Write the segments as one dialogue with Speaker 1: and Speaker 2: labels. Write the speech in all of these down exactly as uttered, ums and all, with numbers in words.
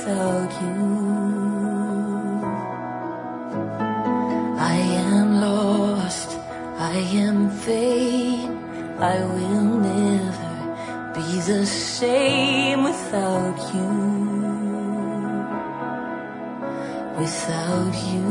Speaker 1: without you. I am lost, I am vain, I will never be the same without you, without you.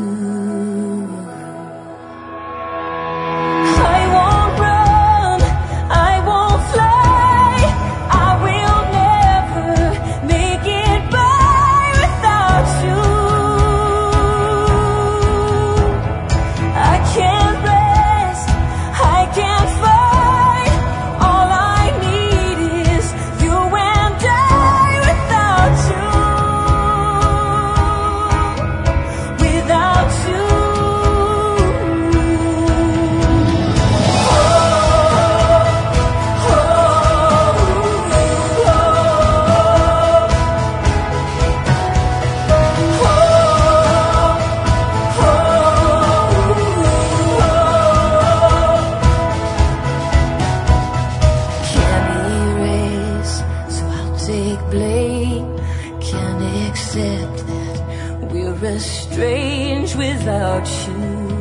Speaker 1: Blame, can't accept that we're estranged without you.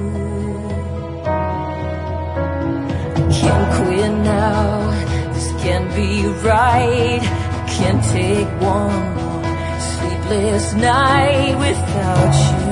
Speaker 1: Can't quit now, this can't be right. Can't take one more sleepless night without you.